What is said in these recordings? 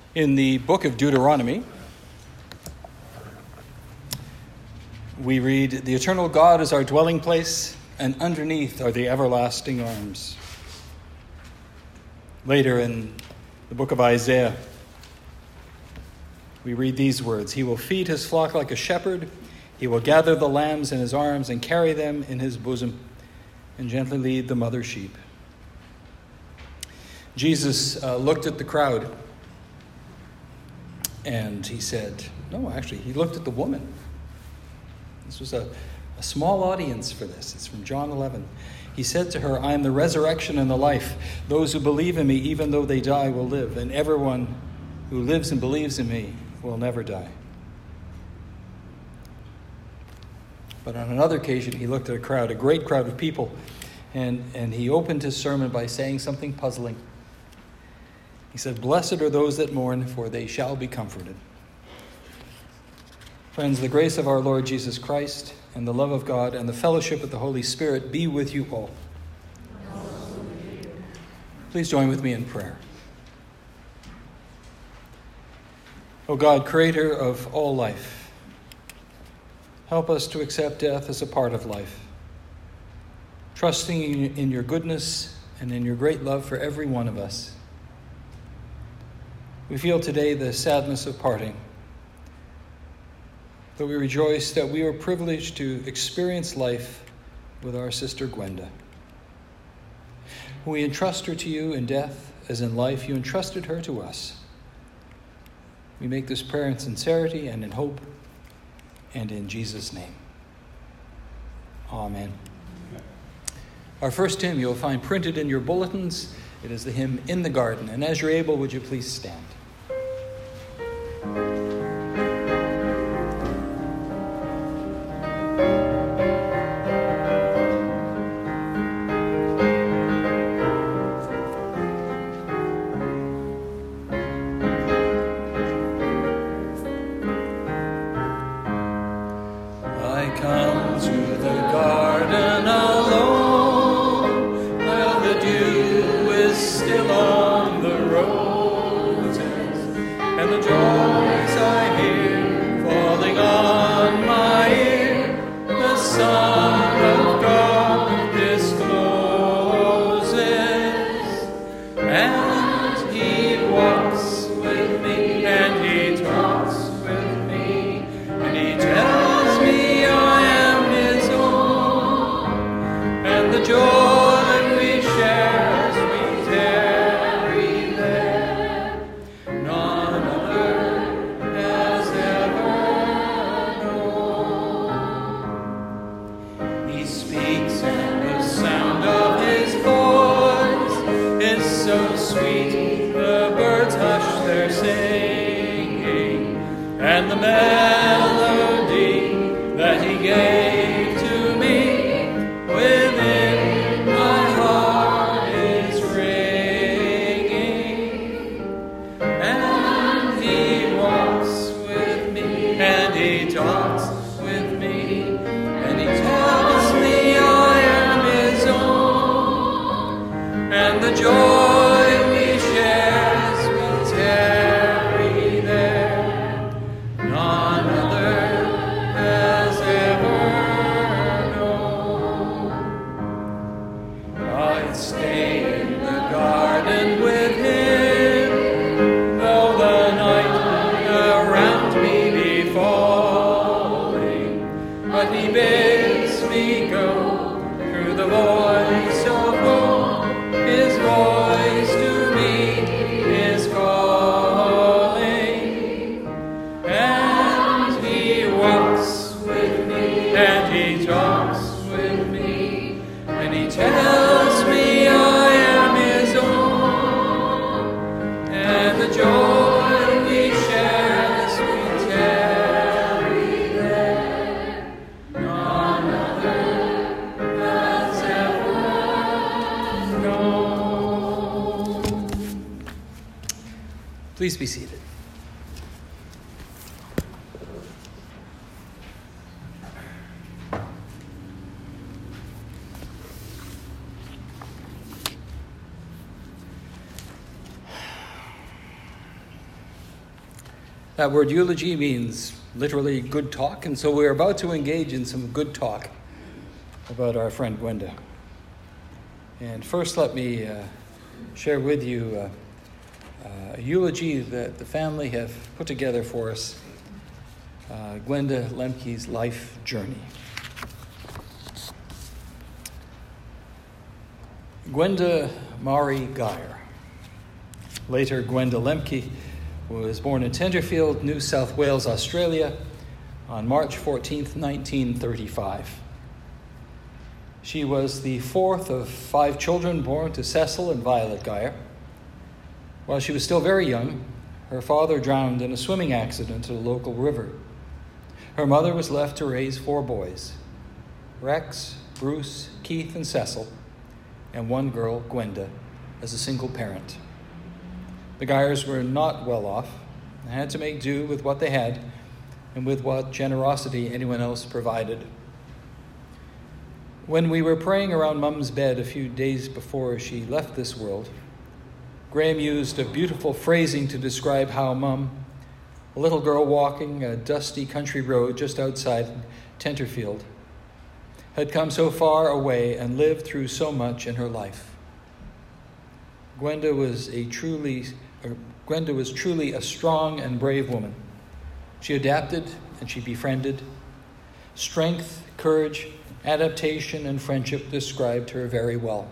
In the book of Deuteronomy, we read, "The eternal God is our dwelling place, and underneath are the everlasting arms." Later in the book of Isaiah, we read these words, "He will feed his flock like a shepherd. He will gather the lambs in his arms and carry them in his bosom, and gently lead the mother sheep." Jesus looked at the crowd, and he said, he looked at the woman. This was a small audience for this. It's from John 11. He said to her, "I am the resurrection and the life. Those who believe in me, even though they die, will live. And everyone who lives and believes in me will never die." But on another occasion, he looked at a great crowd of people, and he opened his sermon by saying something puzzling. He said, "Blessed are those that mourn, for they shall be comforted." Friends, the grace of our Lord Jesus Christ and the love of God and the fellowship of the Holy Spirit be with you all. Please join with me in prayer. O God, creator of all life, help us to accept death as a part of life, trusting in your goodness and in your great love for every one of us. We feel today the sadness of parting, but we rejoice that we are privileged to experience life with our sister Gwenda. We entrust her to you in death as in life. You entrusted her to us. We make this prayer in sincerity and in hope, and in Jesus' name. Amen. Our first hymn you'll find printed in your bulletins. It is the hymn "In the Garden." And as you're able, would you please stand? Please be seated. That word eulogy means literally good talk, and so we're about to engage in some good talk about our friend Gwenda. And first, let me share with you a eulogy that the family have put together for us, Gwenda Lemke's life journey. Gwenda Mari Geyer, later Gwenda Lemke, was born in Tenterfield, New South Wales, Australia, on March 14th, 1935. She was the fourth of 5 children born to Cecil and Violet Geyer. While she was still very young, her father drowned in a swimming accident at a local river. Her mother was left to raise 4 boys, Rex, Bruce, Keith, and Cecil, and 1 girl, Gwenda, as a single parent. The Geyers were not well off and had to make do with what they had and with what generosity anyone else provided. When we were praying around Mum's bed a few days before she left this world, Graham used a beautiful phrasing to describe how Mum, a little girl walking a dusty country road just outside Tenterfield, had come so far away and lived through so much in her life. Gwenda was truly a strong and brave woman. She adapted and she befriended. Strength, courage, adaptation, and friendship described her very well.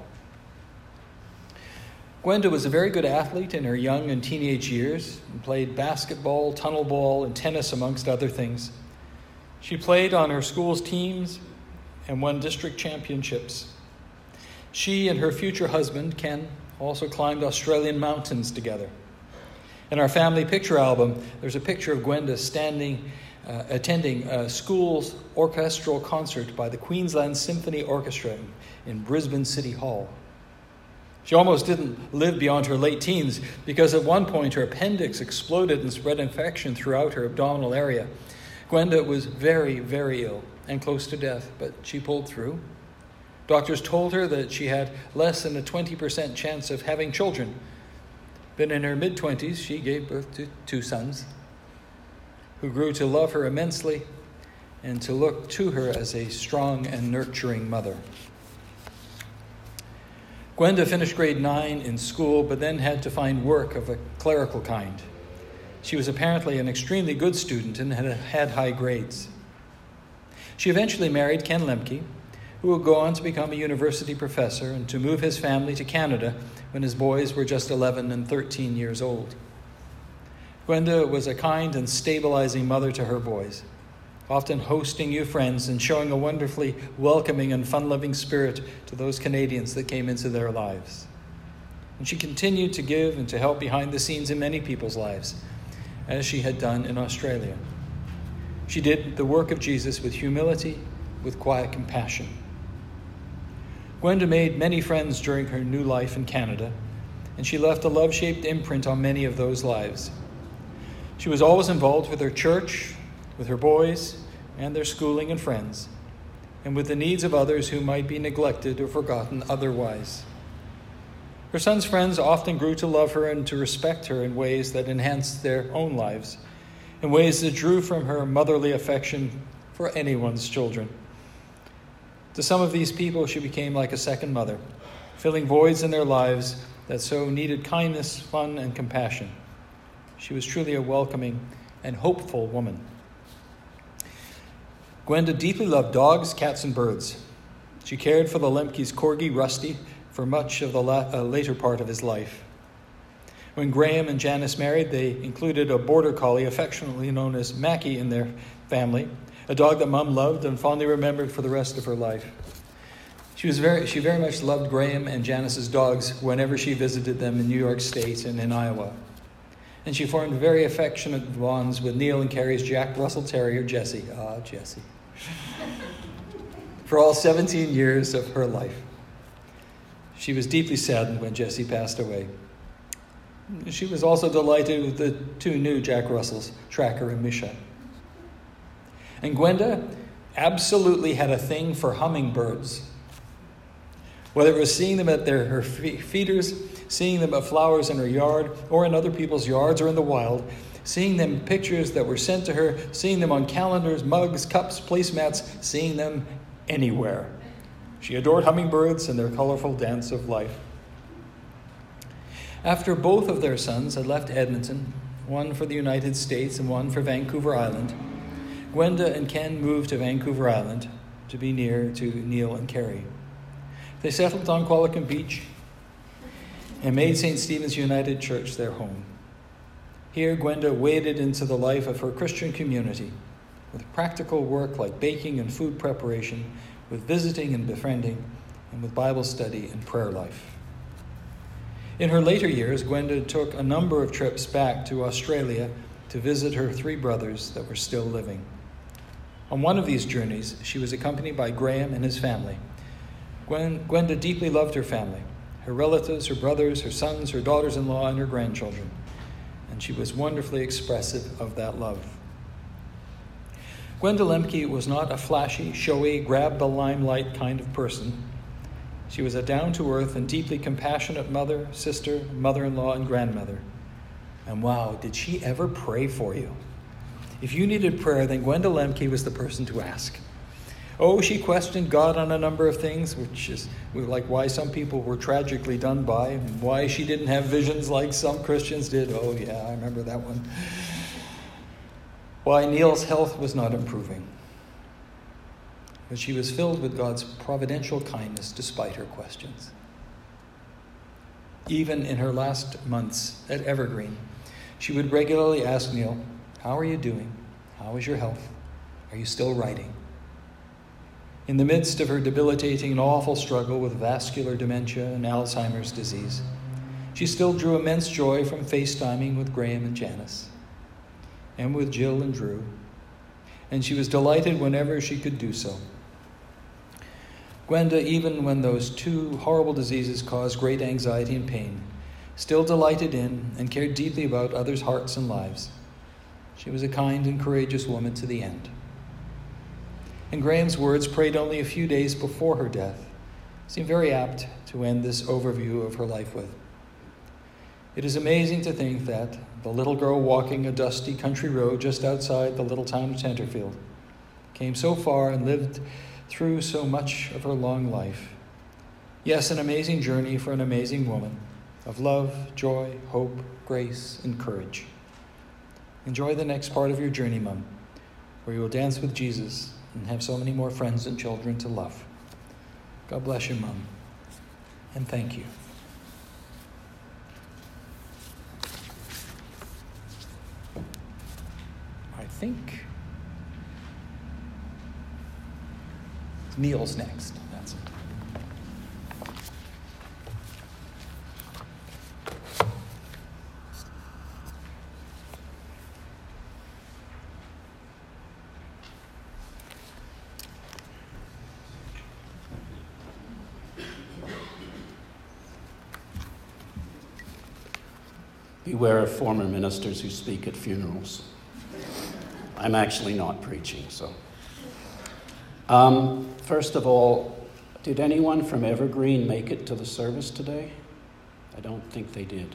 Gwenda was a very good athlete in her young and teenage years and played basketball, tunnel ball, and tennis, amongst other things. She played on her school's teams and won district championships. She and her future husband, Ken, also climbed Australian mountains together. In our family picture album, there's a picture of Gwenda attending a school's orchestral concert by the Queensland Symphony Orchestra in Brisbane City Hall. She almost didn't live beyond her late teens because at one point her appendix exploded and spread infection throughout her abdominal area. Gwenda was very, very ill and close to death, but she pulled through. Doctors told her that she had less than a 20% chance of having children. But in her mid-20s, she gave birth to 2 sons who grew to love her immensely and to look to her as a strong and nurturing mother. Gwenda finished grade 9 in school, but then had to find work of a clerical kind. She was apparently an extremely good student and had high grades. She eventually married Ken Lemke, who would go on to become a university professor and to move his family to Canada when his boys were just 11 and 13 years old. Gwenda was a kind and stabilizing mother to her boys, often hosting new friends and showing a wonderfully welcoming and fun-loving spirit to those Canadians that came into their lives. And she continued to give and to help behind the scenes in many people's lives, as she had done in Australia. She did the work of Jesus with humility, with quiet compassion. Gwenda made many friends during her new life in Canada, and she left a love-shaped imprint on many of those lives. She was always involved with her church, with her boys, and their schooling and friends, and with the needs of others who might be neglected or forgotten otherwise. Her son's friends often grew to love her and to respect her in ways that enhanced their own lives, in ways that drew from her motherly affection for anyone's children. To some of these people, she became like a second mother, filling voids in their lives that so needed kindness, fun, and compassion. She was truly a welcoming and hopeful woman. Gwenda deeply loved dogs, cats, and birds. She cared for the Lemke's corgi, Rusty, for much of the later part of his life. When Graham and Janice married, they included a border collie affectionately known as Mackie in their family, a dog that Mum loved and fondly remembered for the rest of her life. She very much loved Graham and Janice's dogs whenever she visited them in New York State and in Iowa. And she formed very affectionate bonds with Neil and Carrie's Jack Russell Terrier, Jessie. Jessie. For all 17 years of her life. She was deeply saddened when Jessie passed away. She was also delighted with the 2 new Jack Russells, Tracker and Misha. And Gwenda absolutely had a thing for hummingbirds. Whether it was seeing them at her feeders, seeing them at flowers in her yard or in other people's yards or in the wild, seeing them pictures that were sent to her, seeing them on calendars, mugs, cups, placemats, seeing them anywhere. She adored hummingbirds and their colorful dance of life. After both of their sons had left Edmonton, one for the United States and one for Vancouver Island, Gwenda and Ken moved to Vancouver Island to be near to Neil and Carrie. They settled on Qualicum Beach and made St. Stephen's United Church their home. Here, Gwenda waded into the life of her Christian community with practical work like baking and food preparation, with visiting and befriending, and with Bible study and prayer life. In her later years, Gwenda took a number of trips back to Australia to visit her 3 brothers that were still living. On one of these journeys, she was accompanied by Graham and his family. Gwenda deeply loved her family, her relatives, her brothers, her sons, her daughters-in-law, and her grandchildren, and she was wonderfully expressive of that love. Gwenda Lemke was not a flashy, showy, grab-the-limelight kind of person. She was a down-to-earth and deeply compassionate mother, sister, mother-in-law, and grandmother. And wow, did she ever pray for you? If you needed prayer, then Gwenda Lemke was the person to ask. Oh, she questioned God on a number of things, which is like why some people were tragically done by, and why she didn't have visions like some Christians did. Oh yeah, I remember that one. Why Neil's health was not improving. But she was filled with God's providential kindness despite her questions. Even in her last months at Evergreen, she would regularly ask Neil, "How are you doing? How is your health? Are you still writing?" In the midst of her debilitating and awful struggle with vascular dementia and Alzheimer's disease, she still drew immense joy from FaceTiming with Graham and Janice, and with Jill and Drew, and she was delighted whenever she could do so. Gwenda, even when those 2 horrible diseases caused great anxiety and pain, still delighted in and cared deeply about others' hearts and lives. She was a kind and courageous woman to the end. And Graham's words, prayed only a few days before her death, seem very apt to end this overview of her life with. It is amazing to think that the little girl walking a dusty country road just outside the little town of Tenterfield came so far and lived through so much of her long life. Yes, an amazing journey for an amazing woman of love, joy, hope, grace, and courage. Enjoy the next part of your journey, Mum, where you will dance with Jesus and have so many more friends and children to love. God bless you, Mum, and thank you. I think Neil's next. That's it. Beware of former ministers who speak at funerals. I'm actually not preaching, so. First of all, did anyone from Evergreen make it to the service today? I don't think they did.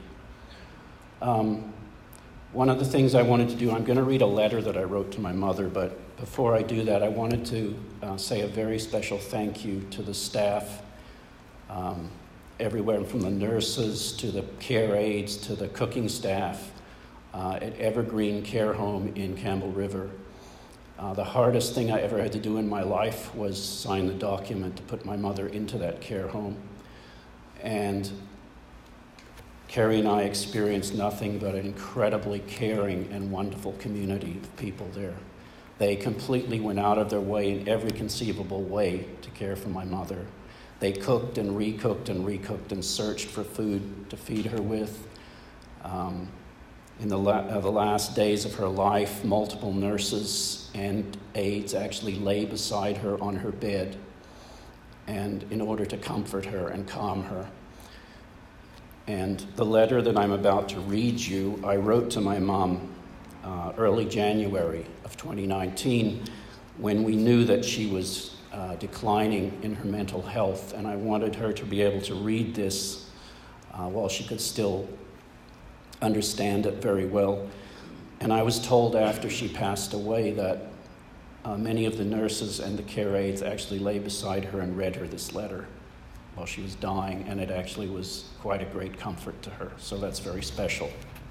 One of the things I wanted to do, I'm going to read a letter that I wrote to my mother, but before I do that, I wanted to say a very special thank you to the staff, everywhere from the nurses to the care aides to the cooking staff at Evergreen Care Home in Campbell River. The hardest thing I ever had to do in my life was sign the document to put my mother into that care home. And Carrie and I experienced nothing but an incredibly caring and wonderful community of people there. They completely went out of their way in every conceivable way to care for my mother. They cooked and recooked and searched for food to feed her with. In the last days of her life, multiple nurses and aides actually lay beside her on her bed, and in order to comfort her and calm her. And the letter that I'm about to read you, I wrote to my mom early January of 2019 when we knew that she was declining in her mental health, and I wanted her to be able to read this while she could still understand it very well. And I was told after she passed away that many of the nurses and the care aides actually lay beside her and read her this letter while she was dying, and it actually was quite a great comfort to her. So that's very special.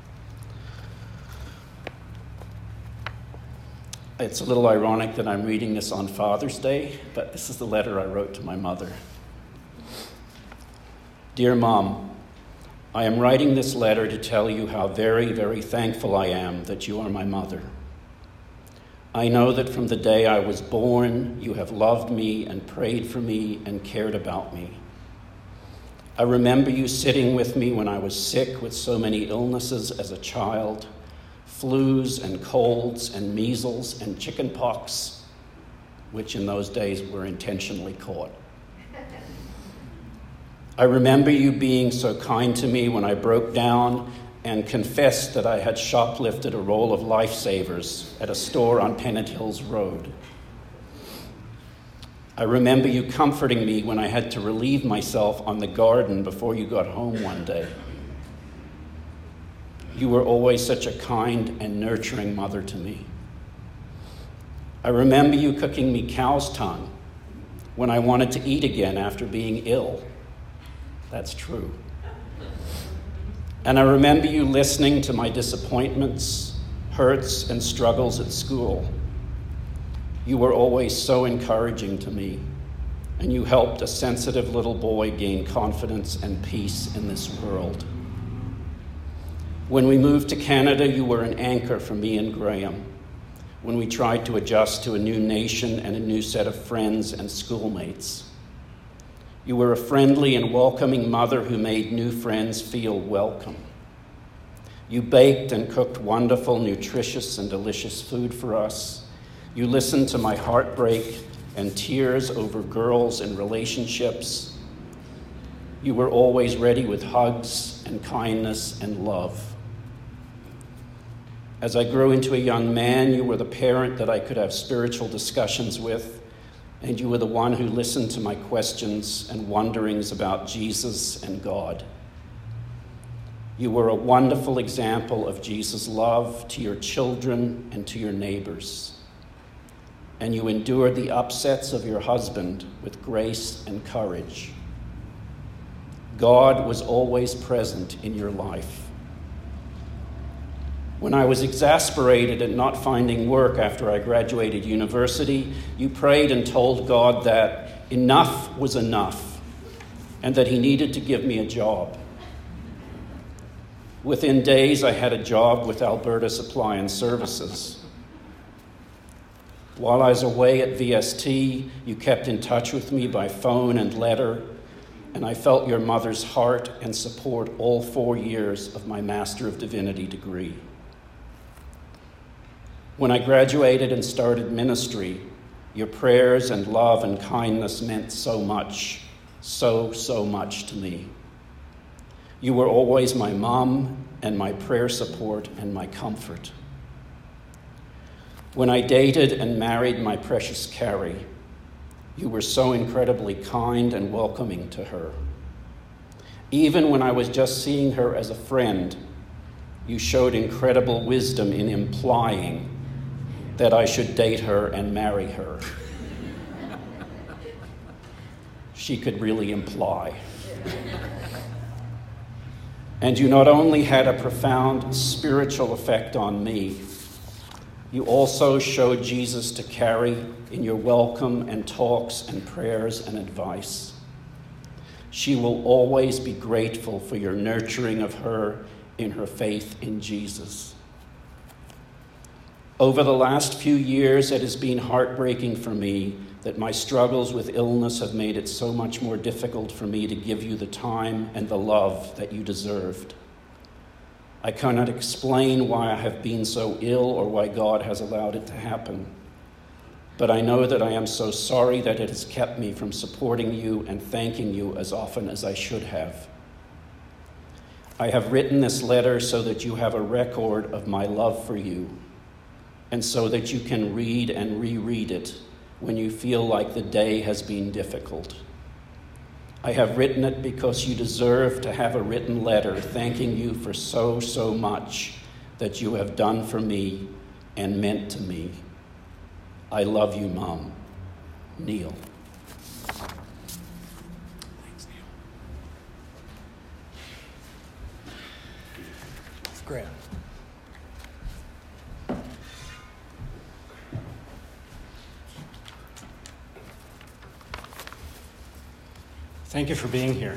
It's a little ironic that I'm reading this on Father's Day, but this is the letter I wrote to my mother. Dear Mom, I am writing this letter to tell you how very, very thankful I am that you are my mother. I know that from the day I was born, you have loved me and prayed for me and cared about me. I remember you sitting with me when I was sick with so many illnesses as a child, flus and colds and measles and chicken pox, which in those days were intentionally caught. I remember you being so kind to me when I broke down and confessed that I had shoplifted a roll of Lifesavers at a store on Pennant Hills Road. I remember you comforting me when I had to relieve myself on the garden before you got home one day. You were always such a kind and nurturing mother to me. I remember you cooking me cow's tongue when I wanted to eat again after being ill. That's true. And I remember you listening to my disappointments, hurts, and struggles at school. You were always so encouraging to me, and you helped a sensitive little boy gain confidence and peace in this world. When we moved to Canada, you were an anchor for me and Graham when we tried to adjust to a new nation and a new set of friends and schoolmates. You were a friendly and welcoming mother who made new friends feel welcome. You baked and cooked wonderful, nutritious, and delicious food for us. You listened to my heartbreak and tears over girls and relationships. You were always ready with hugs and kindness and love. As I grew into a young man, you were the parent that I could have spiritual discussions with, and you were the one who listened to my questions and wonderings about Jesus and God. You were a wonderful example of Jesus' love to your children and to your neighbors. And you endured the upsets of your husband with grace and courage. God was always present in your life. When I was exasperated at not finding work after I graduated university, you prayed and told God that enough was enough and that he needed to give me a job. Within days, I had a job with Alberta Supply and Services. While I was away at VST, you kept in touch with me by phone and letter, and I felt your mother's heart and support all 4 years of my Master of Divinity degree. When I graduated and started ministry, your prayers and love and kindness meant so much to me. You were always my mom and my prayer support and my comfort. When I dated and married my precious Carrie, you were so incredibly kind and welcoming to her. Even when I was just seeing her as a friend, you showed incredible wisdom in implying that I should date her and marry her. She could really imply. And you not only had a profound spiritual effect on me, you also showed Jesus to Carrie in your welcome and talks and prayers and advice. She will always be grateful for your nurturing of her in her faith in Jesus. Over the last few years, it has been heartbreaking for me that my struggles with illness have made it so much more difficult for me to give you the time and the love that you deserved. I cannot explain why I have been so ill or why God has allowed it to happen. But I know that I am so sorry that it has kept me from supporting you and thanking you as often as I should have. I have written this letter so that you have a record of my love for you, and so that you can read and reread it when you feel like the day has been difficult. I have written it because you deserve to have a written letter thanking you for so much that you have done for me and meant to me. I love you, Mom. Neil. Thanks, Neil. Graham. Thank you for being here.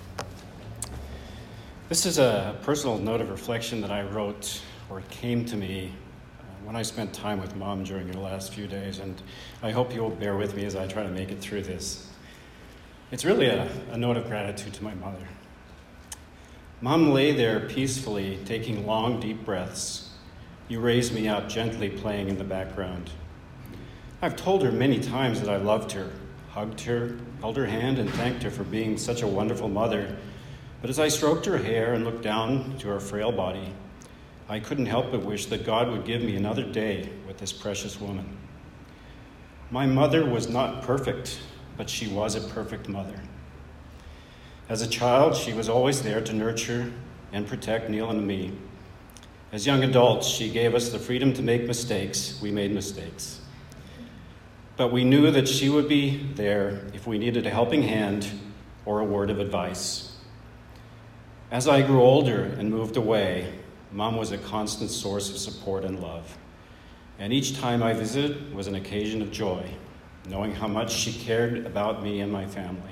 This is a personal note of reflection that I wrote, or it came to me, when I spent time with Mom during the last few days, and I hope you'll bear with me as I try to make it through this. It's really a note of gratitude to my mother. Mom lay there peacefully, taking long, deep breaths. You raised me up, gently playing in the background. I've told her many times that I loved her, hugged her, held her hand, and thanked her for being such a wonderful mother. But as I stroked her hair and looked down to her frail body, I couldn't help but wish that God would give me another day with this precious woman. My mother was not perfect, but she was a perfect mother. As a child, she was always there to nurture and protect Neil and me. As young adults, she gave us the freedom to make mistakes. We made mistakes. But we knew that she would be there if we needed a helping hand or a word of advice. As I grew older and moved away, Mom was a constant source of support and love. And each time I visited was an occasion of joy, knowing how much she cared about me and my family.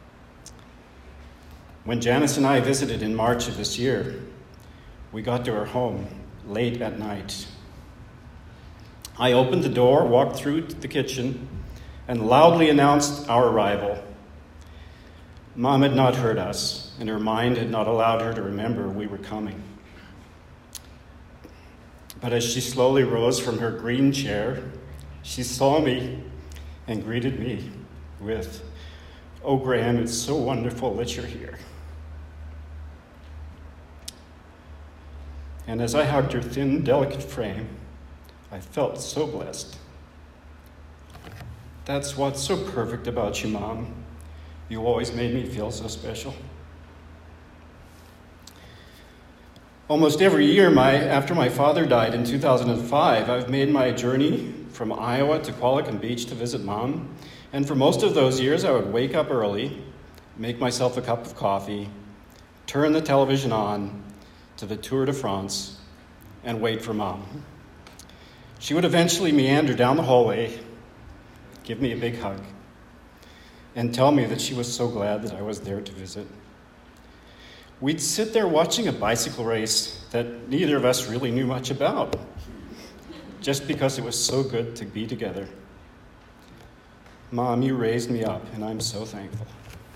When Janice and I visited in March of this year, we got to her home late at night. I opened the door, walked through to the kitchen, and loudly announced our arrival. Mom had not heard us, and her mind had not allowed her to remember we were coming. But as she slowly rose from her green chair, she saw me and greeted me with, "Oh, Graham, it's so wonderful that you're here." And as I hugged her thin, delicate frame, I felt so blessed. That's what's so perfect about you, Mom. You always made me feel so special. Almost every year after my father died in 2005, I've made my journey from Iowa to Qualicum Beach to visit Mom. And for most of those years, I would wake up early, make myself a cup of coffee, turn the television on to the Tour de France, and wait for Mom. She would eventually meander down the hallway, give me a big hug, and tell me that she was so glad that I was there to visit. We'd sit there watching a bicycle race that neither of us really knew much about, just because it was so good to be together. Mom, you raised me up, and I'm so thankful.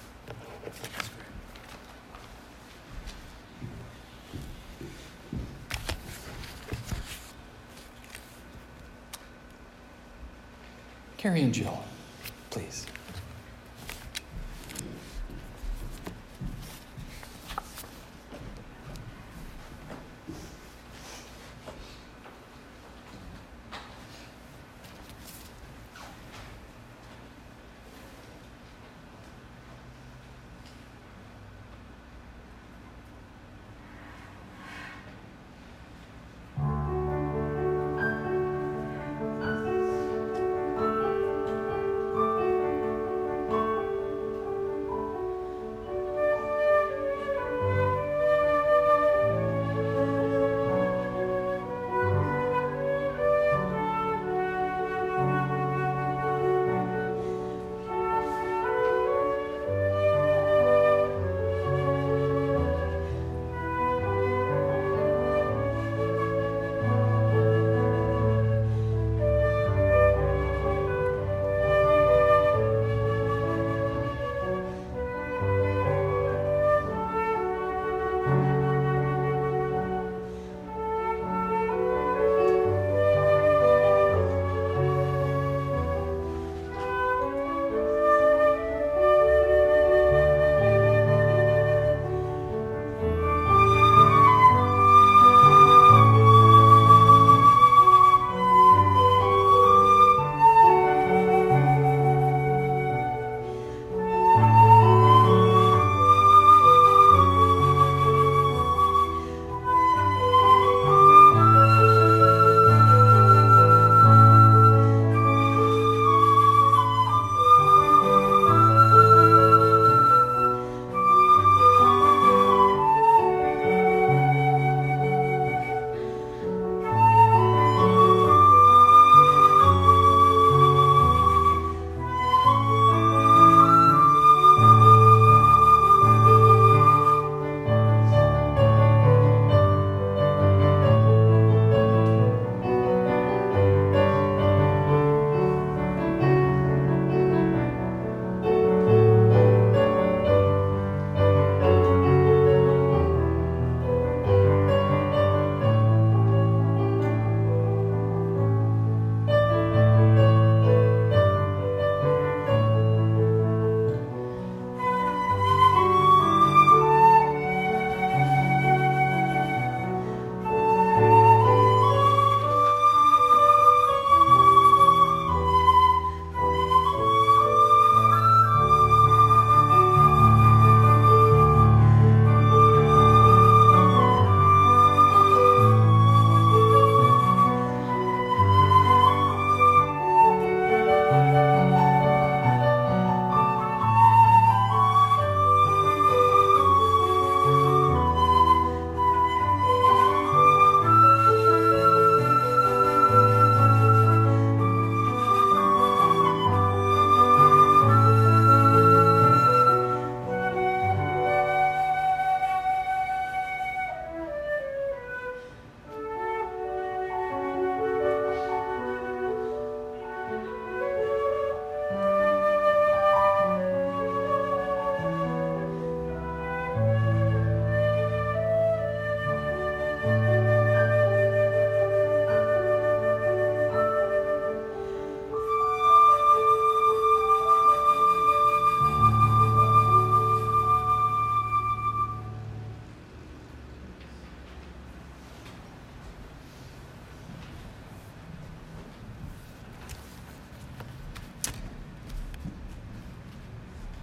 Carrie and Jill, please.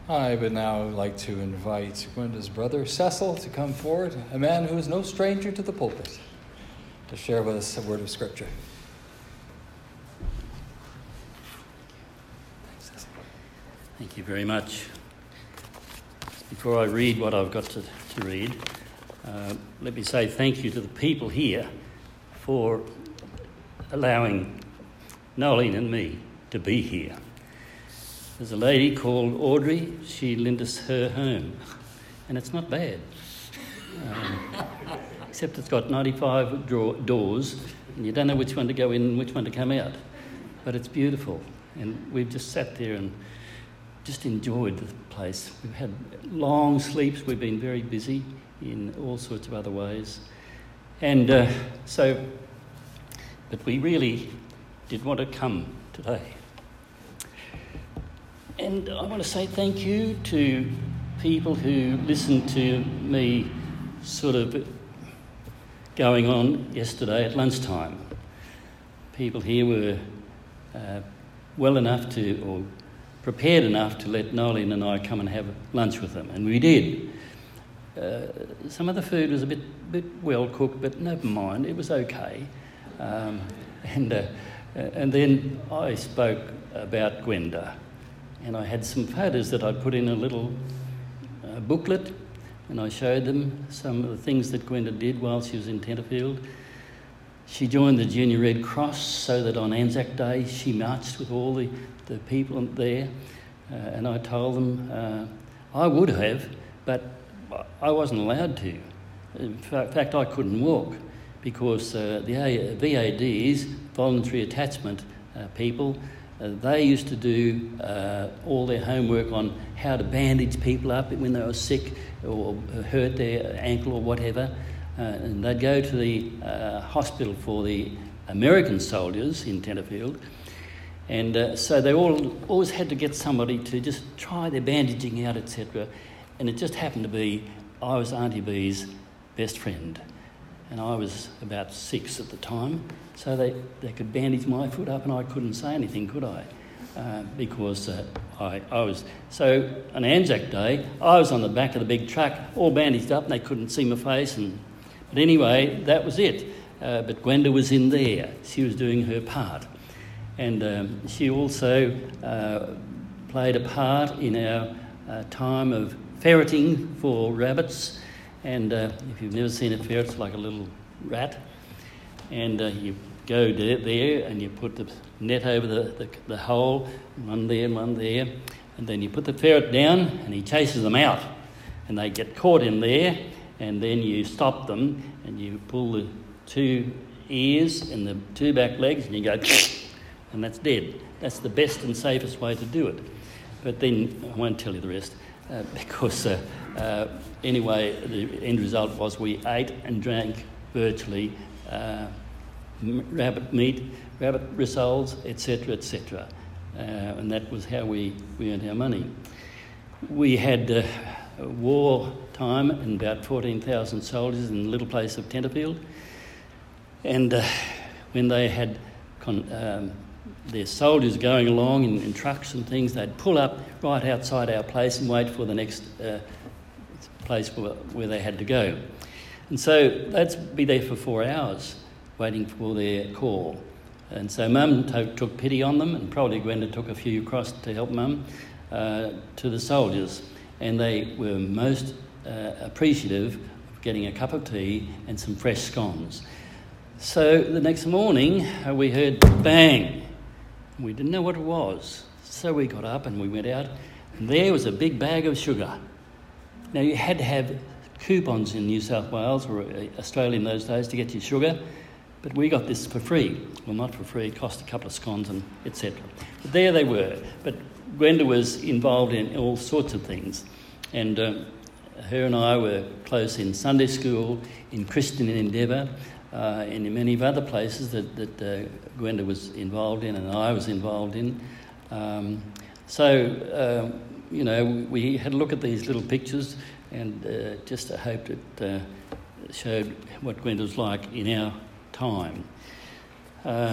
I would now like to invite Gwenda's brother, Cecil, to come forward, a man who is no stranger to the pulpit, to share with us a word of Scripture. Thank you very much. Before I read what I've got to read, let me say thank you to the people here for allowing Nolene and me to be here. There's a lady called Audrey. She lent us her home, and it's not bad, except it's got 95 doors, and you don't know which one to go in and which one to come out. But it's beautiful, and we've just sat there and just enjoyed the place. We've had long sleeps. We've been very busy in all sorts of other ways, and but we really did want to come today. And I want to say thank you to people who listened to me sort of going on yesterday at lunchtime. People here were well enough to, or prepared enough to let Nolene and I come and have lunch with them, and we did. Some of the food was a bit well cooked, but never mind, it was okay. And then I spoke about Gwenda. And I had some photos that I put in a little booklet, and I showed them some of the things that Gwenda did while she was in Tenterfield. She joined the Junior Red Cross so that on Anzac Day she marched with all the people there. And I told them I would have, but I wasn't allowed to. In fact, I couldn't walk because the VADs, voluntary attachment people, they used to do all their homework on how to bandage people up when they were sick or hurt their ankle or whatever. And they'd go to the hospital for the American soldiers in Tenterfield. And so they always had to get somebody to just try their bandaging out, etc. And it just happened to be I was Auntie Bee's best friend. And I was about 6 at the time. So they could bandage my foot up and I couldn't say anything, could I? Because I was... So on Anzac Day, I was on the back of the big truck, all bandaged up, and they couldn't see my face. But anyway, that was it. But Gwenda was in there. She was doing her part. And she also played a part in our time of ferreting for rabbits. And if you've never seen a ferret, it's like a little rat. And you go there and you put the net over the hole, one there and one there, and then you put the ferret down and he chases them out. And they get caught in there, and then you stop them and you pull the 2 ears and the 2 back legs and you go, and that's dead. That's the best and safest way to do it. But then, I won't tell you the rest, because anyway, the end result was we ate and drank virtually rabbit meat, rabbit rissoles, etc., etc. And that was how we earned our money. We had war time and about 14,000 soldiers in the little place of Tenterfield. And when they had their soldiers going along in trucks and things, they'd pull up right outside our place and wait for the next place where they had to go. And so they'd be there for 4 hours waiting for their call. And so Mum took pity on them, and probably Gwenda took a few across to help Mum, to the soldiers. And they were most appreciative of getting a cup of tea and some fresh scones. So the next morning we heard bang. We didn't know what it was. So we got up and we went out, and there was a big bag of sugar. Now you had to have coupons in New South Wales or Australia in those days to get your sugar, but we got this for free. Well, not for free, it cost a couple of scones and etc. But there they were. But Gwenda was involved in all sorts of things, and her and I were close in Sunday school, in Christian Endeavour, and in many other places that Gwenda was involved in and I was involved in. We had a look at these little pictures and just hoped it showed what Gwenda was like in our time.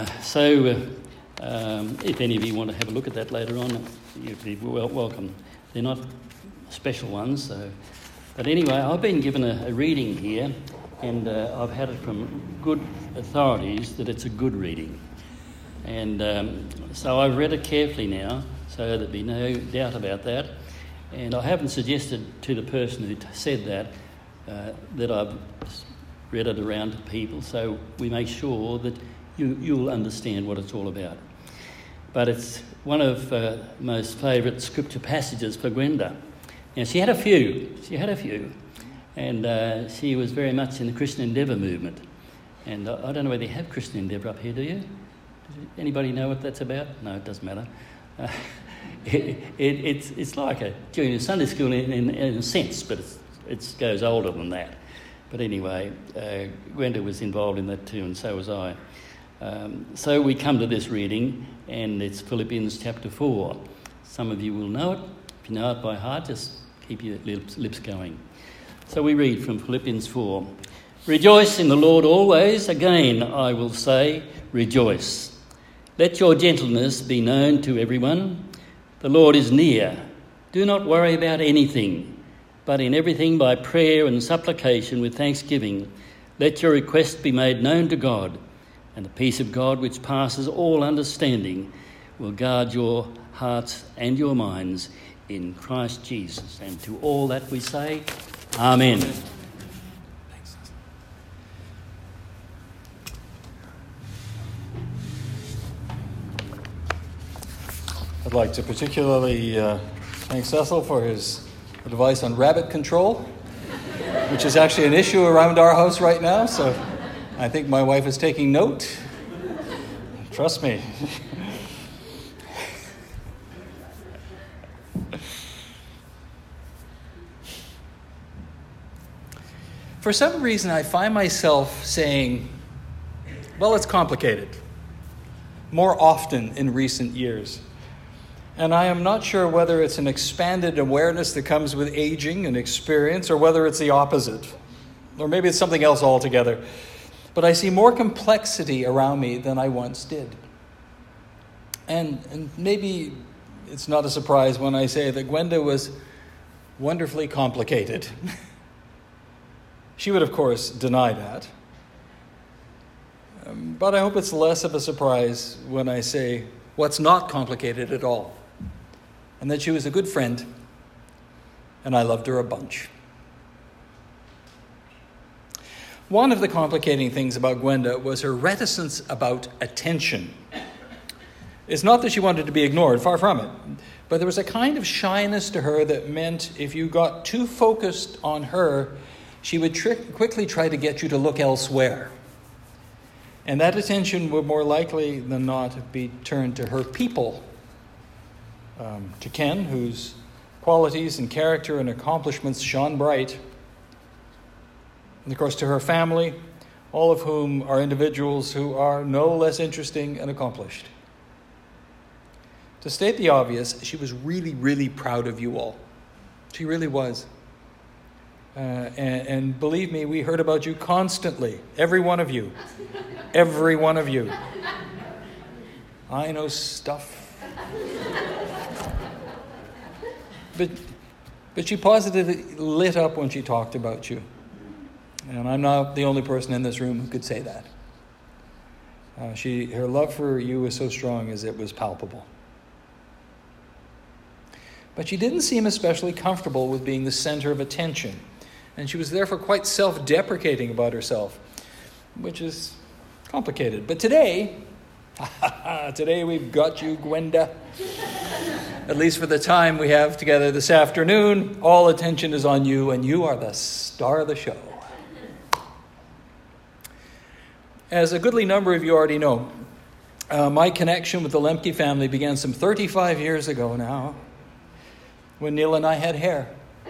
If any of you want to have a look at that later on, you'd be welcome. They're not special ones. So. But anyway, I've been given a reading here, and I've had it from good authorities that it's a good reading. And so I've read it carefully now, so there'll be no doubt about that. And I haven't suggested to the person who said that I've read it around to people, so we make sure that you'll understand what it's all about. But it's one of most favourite scripture passages for Gwenda. Now, she had a few, and she was very much in the Christian Endeavour movement. And I don't know whether you have Christian Endeavour up here, do you? Does anybody know what that's about? No, it doesn't matter. It's like a junior Sunday school in a sense, but it goes older than that. But anyway, Gwenda was involved in that too, and so was I. So we come to this reading, and it's Philippians chapter 4. Some of you will know it. If you know it by heart, just keep your lips going. So we read from Philippians 4. Rejoice in the Lord always. Again, I will say, rejoice. Let your gentleness be known to everyone. The Lord is near. Do not worry about anything, but in everything by prayer and supplication with thanksgiving, let your request be made known to God, and the peace of God, which passes all understanding, will guard your hearts and your minds in Christ Jesus. And to all that we say, Amen. Thanks. I'd like to particularly thank Cecil for his advice on rabbit control, which is actually an issue around our house right now, so I think my wife is taking note. Trust me. For some reason, I find myself saying, well, it's complicated, more often in recent years. And I am not sure whether it's an expanded awareness that comes with aging and experience, or whether it's the opposite. Or maybe it's something else altogether. But I see more complexity around me than I once did. And maybe it's not a surprise when I say that Gwenda was wonderfully complicated. She would, of course, deny that. But I hope it's less of a surprise when I say what's not complicated at all. And that she was a good friend, and I loved her a bunch. One of the complicating things about Gwenda was her reticence about attention. It's not that she wanted to be ignored, far from it. But there was a kind of shyness to her that meant if you got too focused on her, she would quickly try to get you to look elsewhere. And that attention would more likely than not be turned to her people. To Ken, whose qualities and character and accomplishments shone bright. And of course to her family, all of whom are individuals who are no less interesting and accomplished. To state the obvious, she was really, really proud of you all. She really was. And believe me, we heard about you constantly. Every one of you. Every one of you. I know stuff. But she positively lit up when she talked about you. And I'm not the only person in this room who could say that. Her love for you was so strong as it was palpable. But she didn't seem especially comfortable with being the center of attention. And she was therefore quite self-deprecating about herself, which is complicated. But today we've got you, Gwenda. At least for the time we have together this afternoon, all attention is on you, and you are the star of the show. As a goodly number of you already know, my connection with the Lemke family began some 35 years ago now, when Neil and I had hair.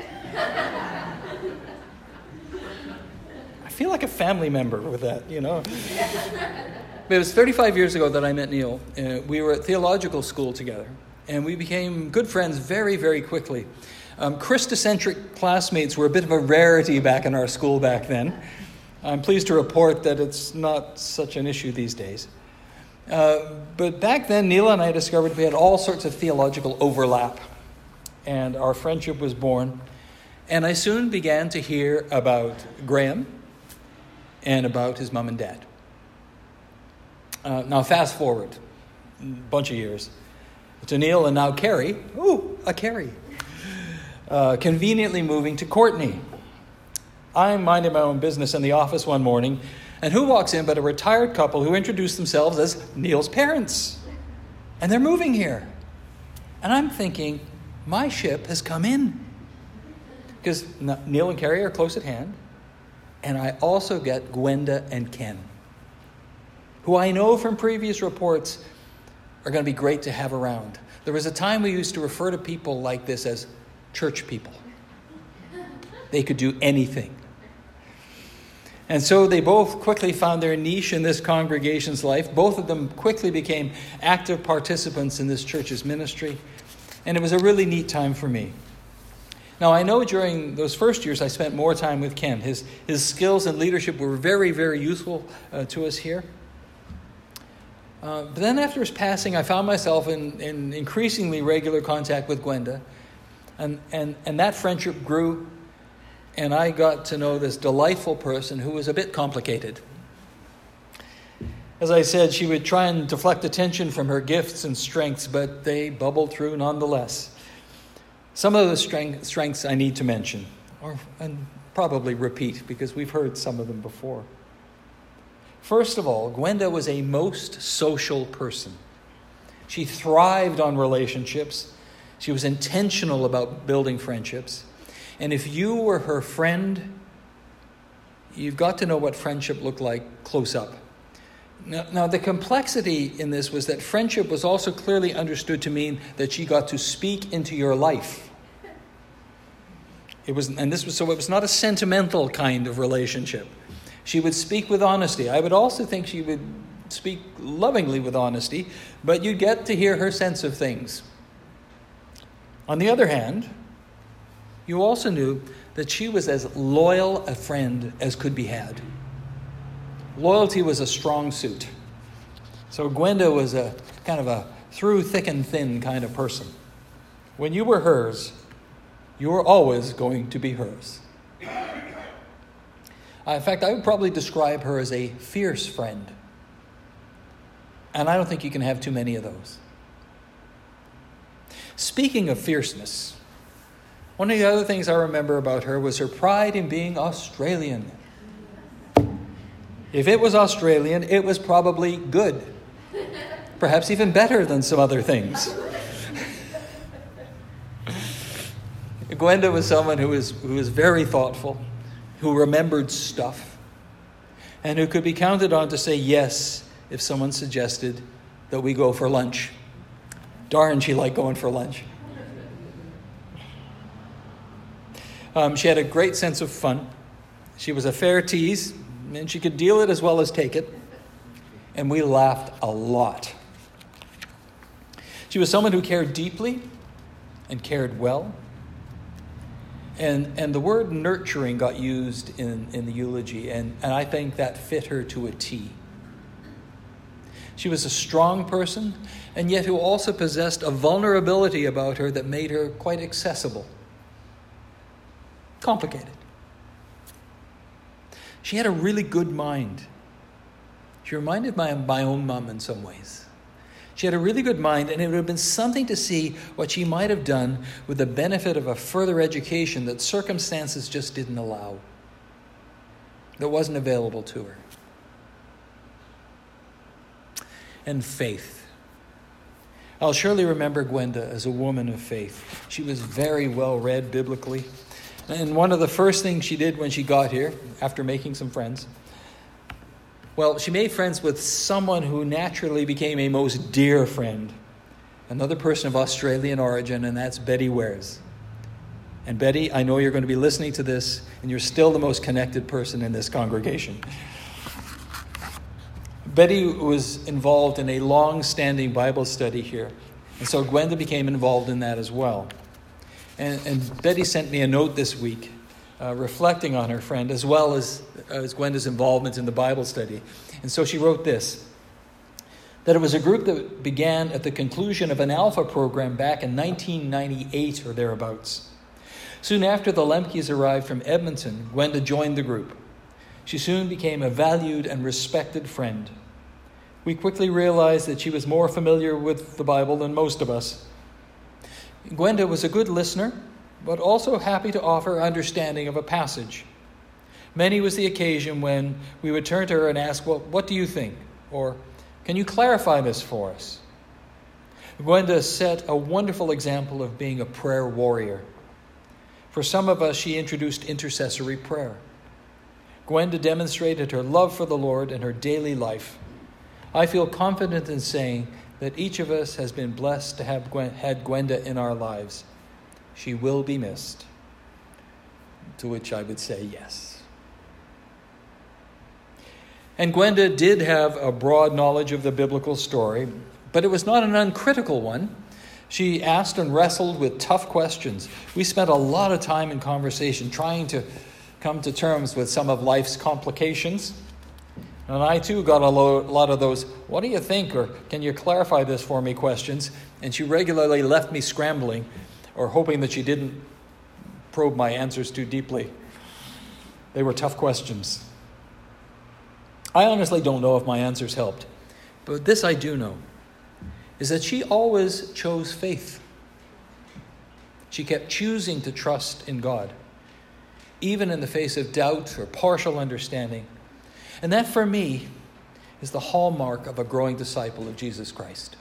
I feel like a family member with that, you know. But it was 35 years ago that I met Neil. We were at theological school together, and we became good friends very, very quickly. Christocentric classmates were a bit of a rarity back in our school back then. I'm pleased to report that it's not such an issue these days. But back then, Neil and I discovered we had all sorts of theological overlap. and our friendship was born. And I soon began to hear about Graham and about his mom and dad. Now fast forward a bunch of years to Neil and now Carrie. Ooh, a Carrie. Conveniently moving to Courtenay. I'm minding my own business in the office one morning, and who walks in but a retired couple who introduced themselves as Neil's parents. And they're moving here. And I'm thinking, my ship has come in. Because Neil and Carrie are close at hand. And I also get Gwenda and Ken, who I know from previous reports are going to be great to have around. There was a time we used to refer to people like this as church people. They could do anything. And so they both quickly found their niche in this congregation's life. Both of them quickly became active participants in this church's ministry. And it was a really neat time for me. Now, I know during those first years I spent more time with Ken. His skills and leadership were very, very useful to us here. But then after his passing, I found myself in increasingly regular contact with Gwenda. And that friendship grew, and I got to know this delightful person who was a bit complicated. As I said, she would try and deflect attention from her gifts and strengths, but they bubbled through nonetheless. Some of the strengths I need to mention, and probably repeat, because we've heard some of them before. First of all, Gwenda was a most social person. She thrived on relationships. She was intentional about building friendships. And if you were her friend, you've got to know what friendship looked like close up. Now, the complexity in this was that friendship was also clearly understood to mean that she got to speak into your life. It was not a sentimental kind of relationship. She would speak with honesty. I would also think she would speak lovingly with honesty, but you'd get to hear her sense of things. On the other hand, you also knew that she was as loyal a friend as could be had. Loyalty was a strong suit. So Gwenda was a kind of a through thick and thin kind of person. When you were hers, you were always going to be hers. In fact, I would probably describe her as a fierce friend. And I don't think you can have too many of those. Speaking of fierceness, one of the other things I remember about her was her pride in being Australian. If it was Australian, it was probably good. Perhaps even better than some other things. Gwenda was someone who was very thoughtful, who remembered stuff, and who could be counted on to say yes if someone suggested that we go for lunch. Darn, she liked going for lunch. She had a great sense of fun. She was a fair tease, and she could deal it as well as take it. And we laughed a lot. She was someone who cared deeply and cared well. And the word nurturing got used in the eulogy, and I think that fit her to a T. She was a strong person, and yet who also possessed a vulnerability about her that made her quite accessible. Complicated. She had a really good mind. She reminded me of my own mom in some ways. She had a really good mind, and it would have been something to see what she might have done with the benefit of a further education that circumstances just didn't allow, that wasn't available to her. And faith. I'll surely remember Gwenda as a woman of faith. She was very well read biblically. And one of the first things she did when she got here, after making some friends, well, she made friends with someone who naturally became a most dear friend, another person of Australian origin, and that's Betty Wares. And Betty, I know you're going to be listening to this, and you're still the most connected person in this congregation. Betty was involved in a long-standing Bible study here, and so Gwenda became involved in that as well. And Betty sent me a note this week reflecting on her friend as well as Gwenda's involvement in the Bible study. And so she wrote this: that it was a group that began at the conclusion of an Alpha program back in 1998 or thereabouts. Soon after the Lemkes arrived from Edmonton, Gwenda joined the group. She soon became a valued and respected friend. We quickly realized that she was more familiar with the Bible than most of us. Gwenda was a good listener, but also happy to offer understanding of a passage. Many was the occasion when we would turn to her and ask, well, what do you think? Or, can you clarify this for us? Gwenda set a wonderful example of being a prayer warrior. For some of us, she introduced intercessory prayer. Gwenda demonstrated her love for the Lord in her daily life. I feel confident in saying that each of us has been blessed to have had Gwenda in our lives. She will be missed. To which I would say yes. And Gwenda did have a broad knowledge of the biblical story, but it was not an uncritical one. She asked and wrestled with tough questions. We spent a lot of time in conversation trying to come to terms with some of life's complications. And I too got a lot of those, what do you think, or can you clarify this for me questions? And she regularly left me scrambling or hoping that she didn't probe my answers too deeply. They were tough questions. I honestly don't know if my answers helped, but this I do know, is that she always chose faith. She kept choosing to trust in God, even in the face of doubt or partial understanding. And that, for me, is the hallmark of a growing disciple of Jesus Christ.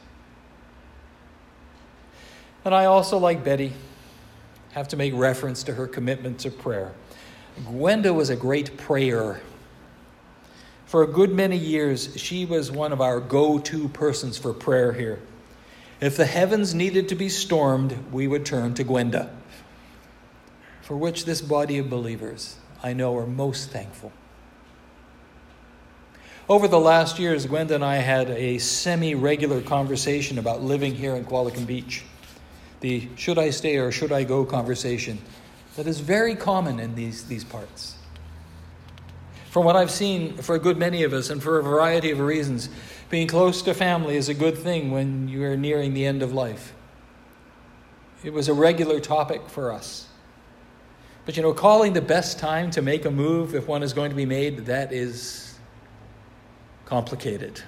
And I also, like Betty, have to make reference to her commitment to prayer. Gwenda was a great prayer. For a good many years, she was one of our go-to persons for prayer here. If the heavens needed to be stormed, we would turn to Gwenda, for which this body of believers, I know, are most thankful. Over the last years, Gwenda and I had a semi-regular conversation about living here in Qualicum Beach. The should I stay or should I go conversation that is very common in these parts. From what I've seen, for a good many of us, and for a variety of reasons, being close to family is a good thing when you are nearing the end of life. It was a regular topic for us. But calling the best time to make a move if one is going to be made, that is complicated.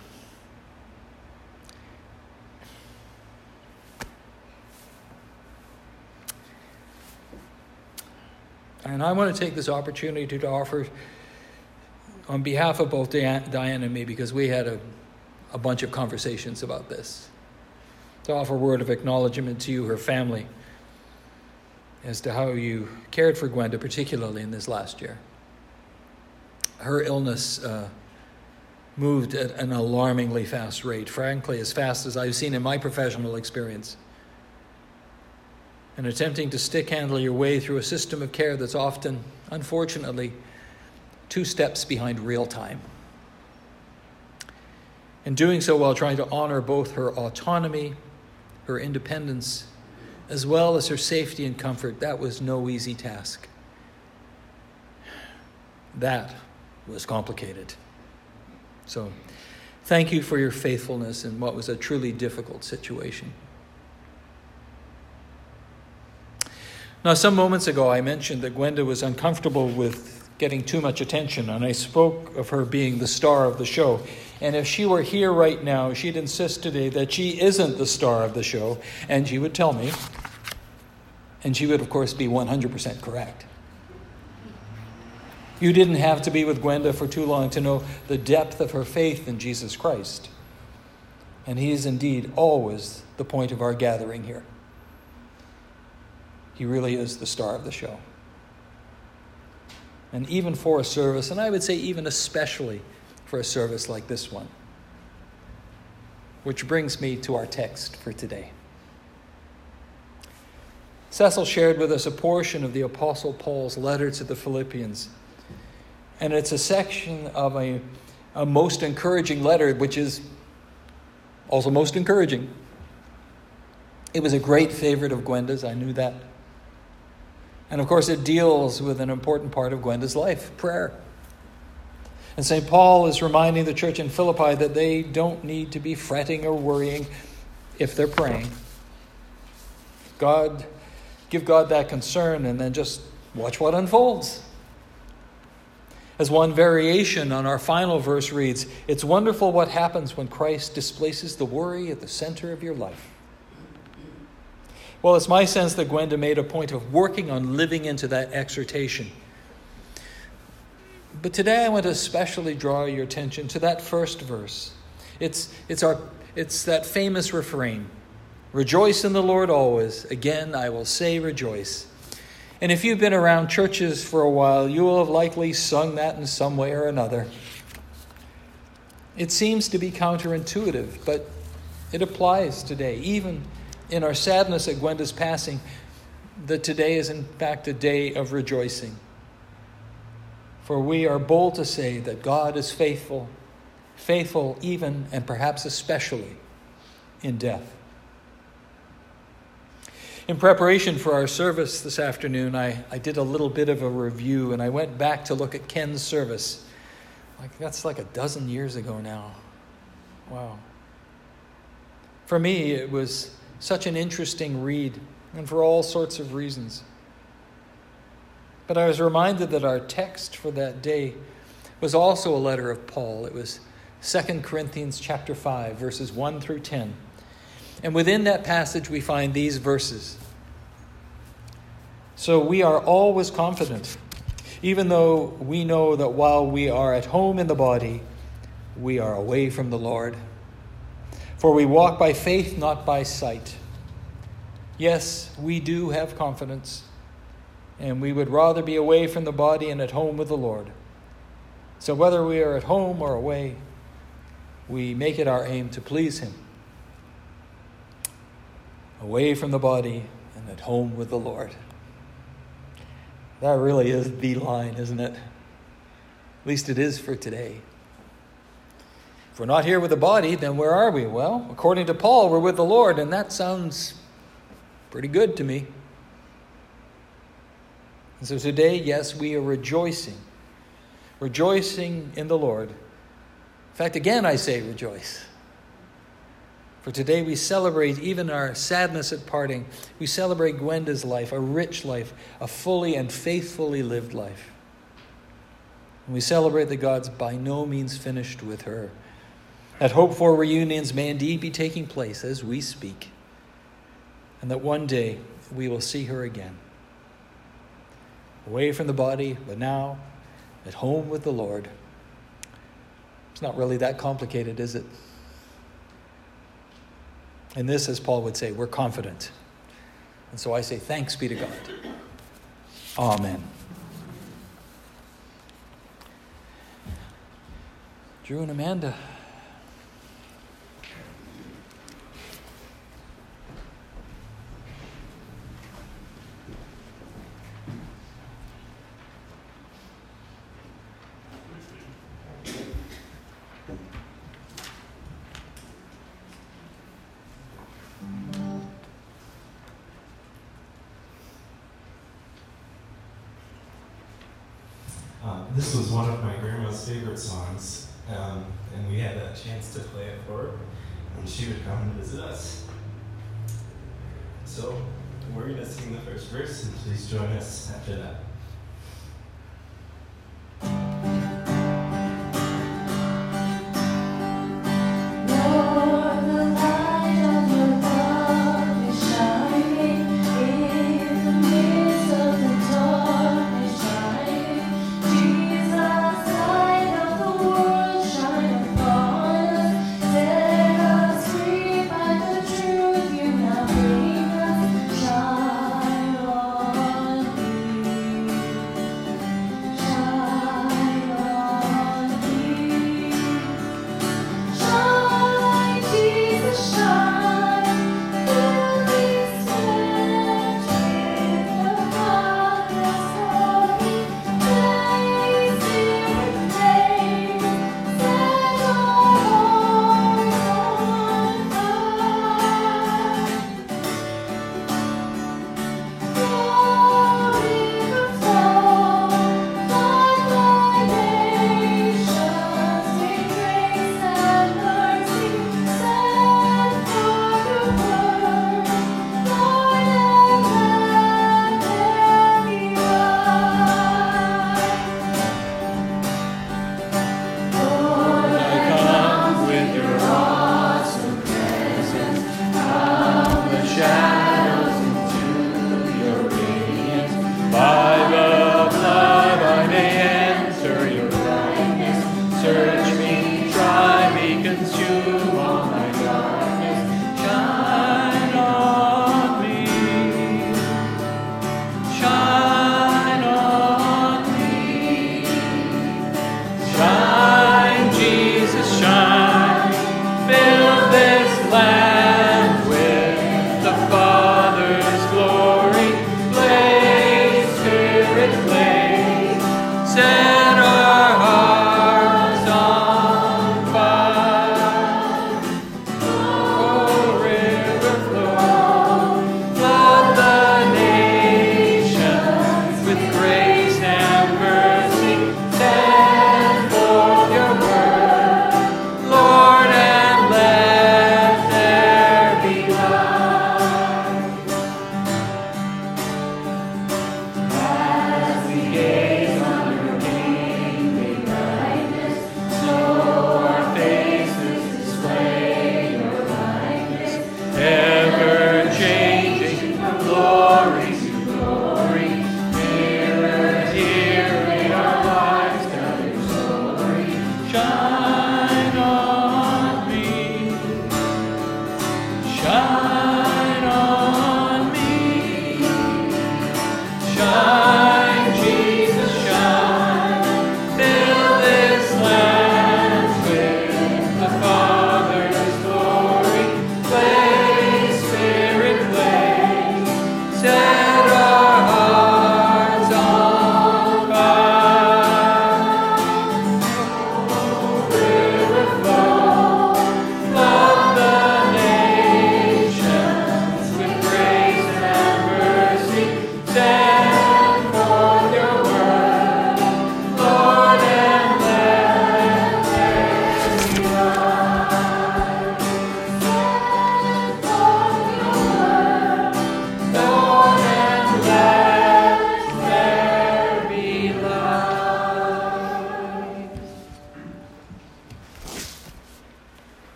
And I want to take this opportunity to offer, on behalf of both Diane and me, because we had a bunch of conversations about this, to offer a word of acknowledgement to you, her family, as to how you cared for Gwenda, particularly in this last year. Her illness moved at an alarmingly fast rate, frankly, as fast as I've seen in my professional experience. And attempting to stick-handle your way through a system of care that's often, unfortunately, 2 steps behind real time. And doing so while trying to honor both her autonomy, her independence, as well as her safety and comfort, that was no easy task. That was complicated. So, thank you for your faithfulness in what was a truly difficult situation. Now, some moments ago, I mentioned that Gwenda was uncomfortable with getting too much attention, and I spoke of her being the star of the show. And if she were here right now, she'd insist today that she isn't the star of the show, and she would tell me, and she would, of course, be 100% correct. You didn't have to be with Gwenda for too long to know the depth of her faith in Jesus Christ. And he is indeed always the point of our gathering here. He really is the star of the show. And even for a service, and I would say even especially for a service like this one. Which brings me to our text for today. Cecil shared with us a portion of the Apostle Paul's letter to the Philippians. And it's a section of a most encouraging letter, which is also most encouraging. It was a great favorite of Gwenda's, I knew that. And of course, it deals with an important part of Gwenda's life, prayer. And St. Paul is reminding the church in Philippi that they don't need to be fretting or worrying if they're praying. Give God that concern and then just watch what unfolds. As one variation on our final verse reads, "It's wonderful what happens when Christ displaces the worry at the center of your life." Well, it's my sense that Gwenda made a point of working on living into that exhortation. But today I want to especially draw your attention to that first verse. It's that famous refrain, "Rejoice in the Lord always. Again, I will say rejoice." And if you've been around churches for a while, you will have likely sung that in some way or another. It seems to be counterintuitive, but it applies today. Even in our sadness at Gwenda's passing, that today is in fact a day of rejoicing. For we are bold to say that God is faithful, faithful even and perhaps especially in death. In preparation for our service this afternoon, I did a little bit of a review, and I went back to look at Ken's service. That's like a dozen years ago now. Wow. For me, it was such an interesting read, and for all sorts of reasons. But I was reminded that our text for that day was also a letter of Paul. It was 2 Corinthians chapter 5, verses 1 through 10. And within that passage, we find these verses. "So we are always confident, even though we know that while we are at home in the body, we are away from the Lord. For we walk by faith, not by sight. Yes, we do have confidence, and we would rather be away from the body and at home with the Lord. So whether we are at home or away, we make it our aim to please Him. Away from the body and at home with the Lord." That really is the line, isn't it? At least it is for today. If we're not here with the body, then where are we? Well, according to Paul, we're with the Lord, and that sounds pretty good to me. And so today, yes, we are rejoicing in the Lord. In fact, again, I say rejoice. For today we celebrate even our sadness at parting. We celebrate Gwenda's life, a rich life, a fully and faithfully lived life. And we celebrate that God's by no means finished with her. That hoped-for reunions may indeed be taking place as we speak. And that one day we will see her again. Away from the body, but now at home with the Lord. It's not really that complicated, is it? And this, as Paul would say, we're confident. And so I say, thanks be to God. Amen. Drew and Amanda. This was one of my grandma's favorite songs, and we had a chance to play it for her, and she would come and visit us. So we're going to sing the first verse, and please join us after that. Shine on me.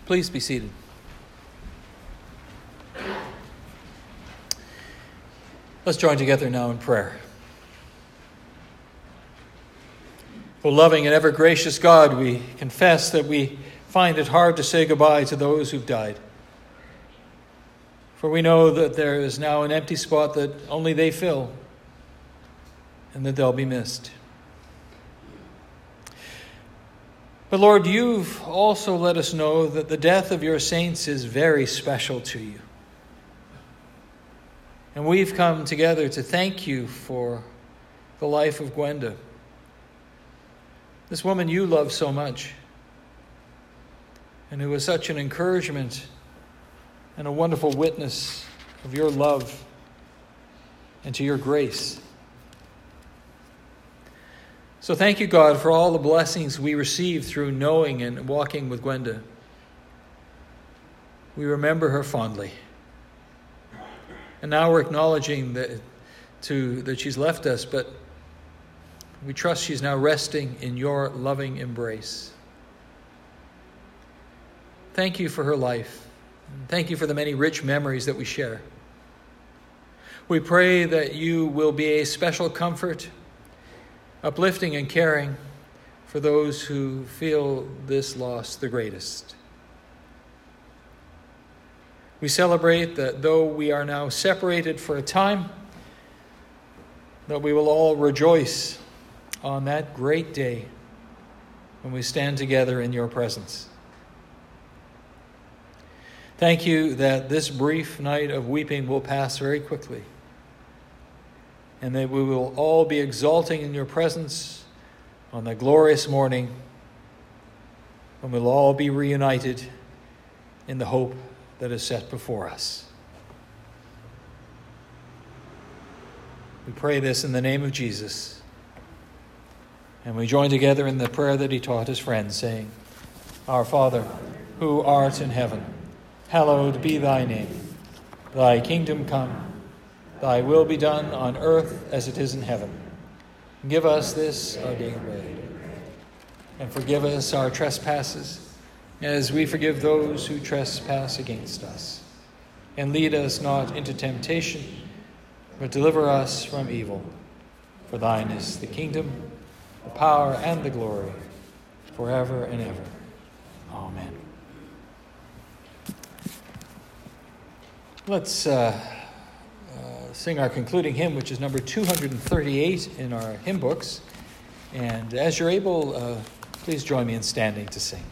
Please be seated. Let's join together now in prayer. O loving and ever gracious God, we confess that we find it hard to say goodbye to those who've died. For we know that there is now an empty spot that only they fill, and that they'll be missed. But Lord, you've also let us know that the death of your saints is very special to you. And we've come together to thank you for the life of Gwenda, this woman you love so much, and who was such an encouragement and a wonderful witness of your love and to your grace. So thank you, God, for all the blessings we receive through knowing and walking with Gwenda. We remember her fondly. And now we're acknowledging that she's left us, but we trust she's now resting in your loving embrace. Thank you for her life. Thank you for the many rich memories that we share. We pray that you will be a special comfort, uplifting and caring for those who feel this loss the greatest. We celebrate that though we are now separated for a time, that we will all rejoice on that great day when we stand together in your presence. Thank you that this brief night of weeping will pass very quickly, and that we will all be exulting in your presence on that glorious morning when we'll all be reunited in the hope that is set before us. We pray this in the name of Jesus, and we join together in the prayer that he taught his friends, saying, Our Father, who art in heaven, hallowed be thy name. Thy kingdom come, thy will be done on earth as it is in heaven. Give us this our daily bread, and forgive us our trespasses, as we forgive those who trespass against us. And lead us not into temptation, but deliver us from evil. For thine is the kingdom, the power, and the glory, forever and ever. Amen. Let's sing our concluding hymn, which is number 238 in our hymn books. And as you're able, please join me in standing to sing.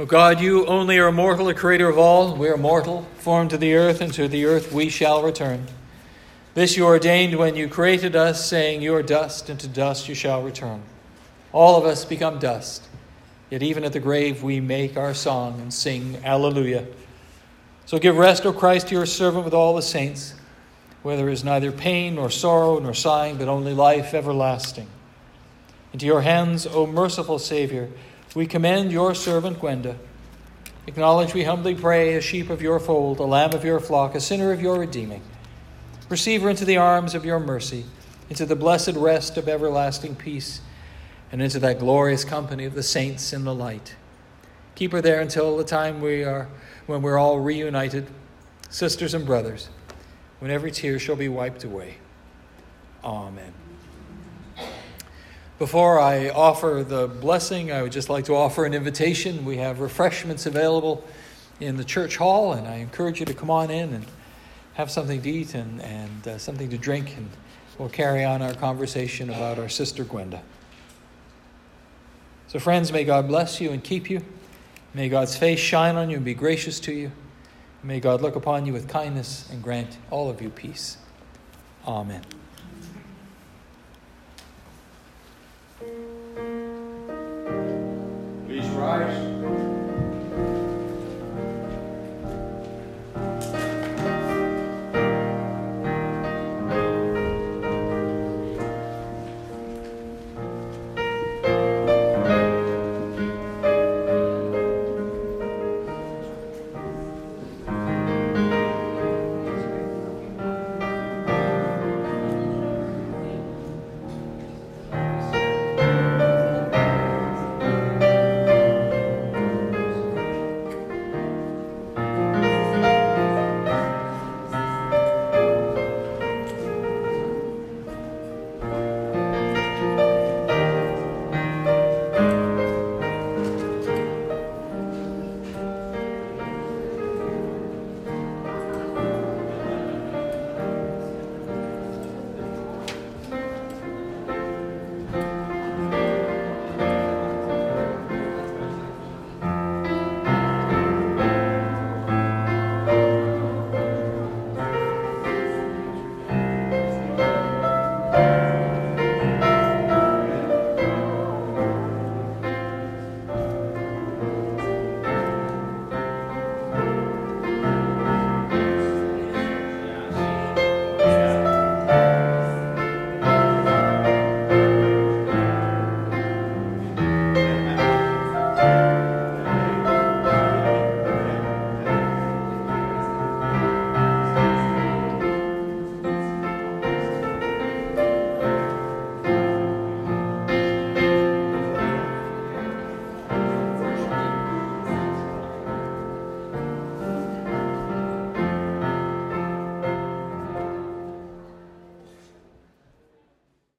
O God, you only are immortal, the creator of all. We are mortal, formed to the earth, and to the earth we shall return. This you ordained when you created us, saying, you are dust, and to dust you shall return. All of us become dust, yet even at the grave we make our song and sing Alleluia. So give rest, O Christ, to your servant with all the saints, where there is neither pain nor sorrow nor sighing, but only life everlasting. Into your hands, O merciful Savior, we commend your servant Gwenda. Acknowledge, we humbly pray, a sheep of your fold, a lamb of your flock, a sinner of your redeeming. Receive her into the arms of your mercy, into the blessed rest of everlasting peace, and into that glorious company of the saints in the light. Keep her there until the time when we're all reunited, sisters and brothers, when every tear shall be wiped away. Amen. Before I offer the blessing, I would just like to offer an invitation. We have refreshments available in the church hall, and I encourage you to come on in and have something to eat and something to drink, and we'll carry on our conversation about our sister Gwenda. So friends, may God bless you and keep you. May God's face shine on you and be gracious to you. May God look upon you with kindness and grant all of you peace. Amen. Please rise.